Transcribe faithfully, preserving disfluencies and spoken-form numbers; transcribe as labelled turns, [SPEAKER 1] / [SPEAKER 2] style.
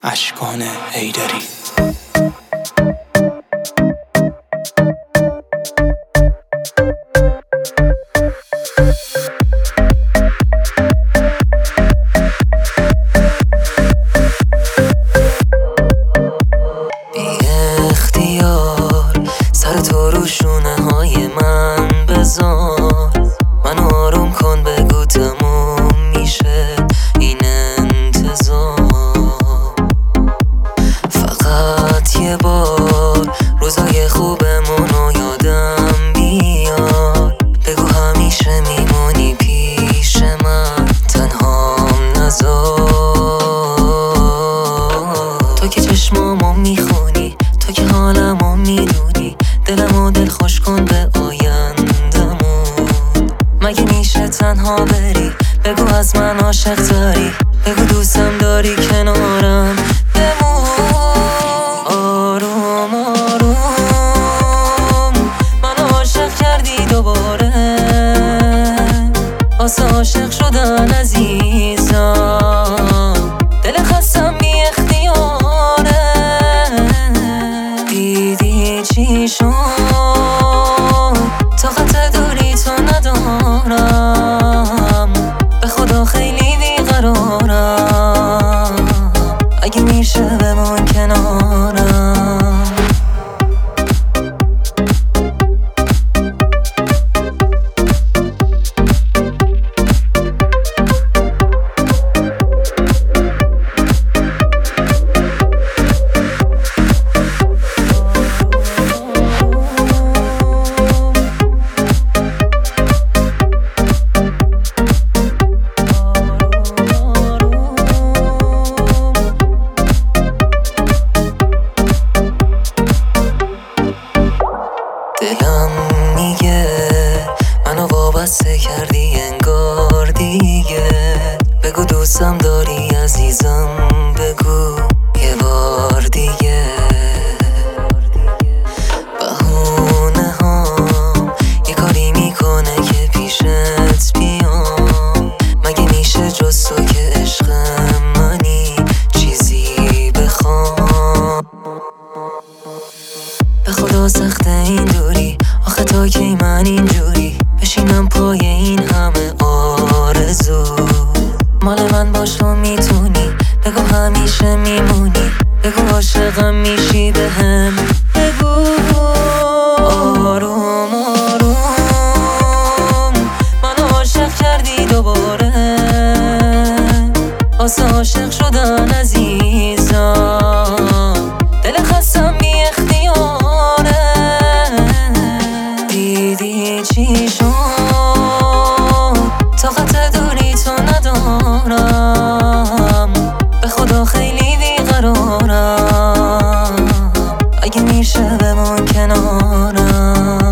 [SPEAKER 1] اشکان حیدری.
[SPEAKER 2] سر تو رو شونه های من بذار، من آروم کن، بگو تموم میشه این انتظار. فقط یه بار روزای خوبمونو یادم بیار، بگو همیشه میمونی پیش من، تنهام نذار. تو که چشمامو میخونی، تو که حالمو میدونی، دلمو دل خوش کن به آیندمون. مگه میشه تنها بری؟ بگو از من عاشق داری، بگو دوستم داری، کنارم بمون. آروم آروم منو عاشق کردی دوباره، واسه عاشق شدن عزیزم دل خستم بی اختیاره. دیدی چی شد؟ طاقت دوری تو ندارم، به خدا خیلی بیقرارم، اگه میشه بمون کنارم. دلم میگه منو وابسته کردی انگار دیگه، بگو دوستم داری عزیزم، بگو یه بار دیگه. بهونه هم یه کاری میکنه که پیشت بیام، مگه میشه جز تو که عشق منی چیزی بخوام؟ به خدا سخته این دوری، آخه تا کی من اینجوری بشینم پای این همه آرزو؟ مال من باش تو میتونی، بگو همیشه میمونی، بگو عاشقم میشی بهم، بگو. آروم آروم منو عاشق کردی دوباره، واسه عاشق شدن عزیزم دل خستم بی اختیاره. دیدی چی شد؟ طاقت دوری تو ندارم، به خدا خیلی بیقرارم، اگه میشه بمون کنارم.